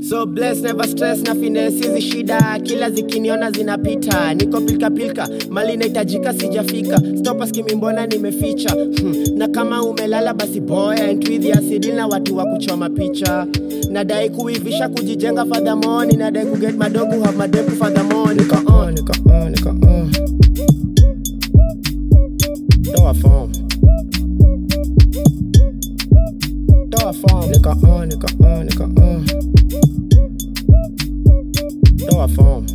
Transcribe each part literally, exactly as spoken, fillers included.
So blessed, never stress na finesse hizi shida. Kila zikiniona zinapita. Niko pilka pilka, mali naitajika sijafika. Stopa skimi mbona nimeficha. hmm. Na kama umelala basi boy and with ya sidil na watu wa kuchoma picha. Nadai kuivisha kujijenga for the morning. Nadai kuget madogo have madepu for the morning. Nika on, nika on, nika on. Toa form. Toa form. Nika on, nika on, nika on. Toa form.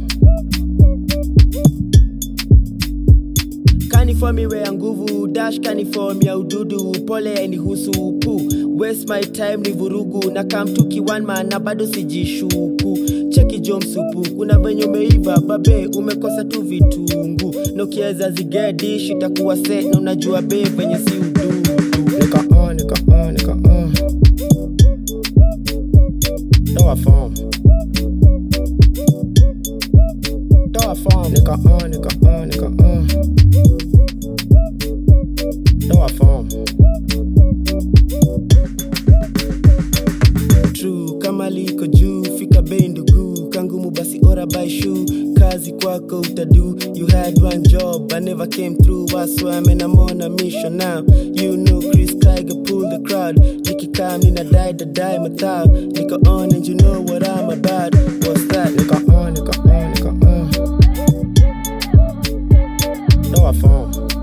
Kaniform iwe ya nguvu, dash kaniform ya ududu. Pole ya inihusu upu, waste my time ni vurugu. Na kamtuki one man na bado sijishuku. Cheki jom supu, kuna venye umeiva babe, umekosa tu vitungu. Nokieza zigedish, itakuwa set na unajua babe venye si ududu. Nika on, nika on, nika on. Toa form. Toa form. Nika on, nika on, nika on. Toa form. True, kama liko juu, fika bei ndugu. Kangumu basi ora buy shoe. Kazi kwako utadu. You had one job, I never came through. I swear man, I'm on a mission now. You know Chris Tiger pull the crowd. Nikika mina die, the die matao. Nika on and you know what I'm about. What's that? Nika on, nika on, nika on. Toa form.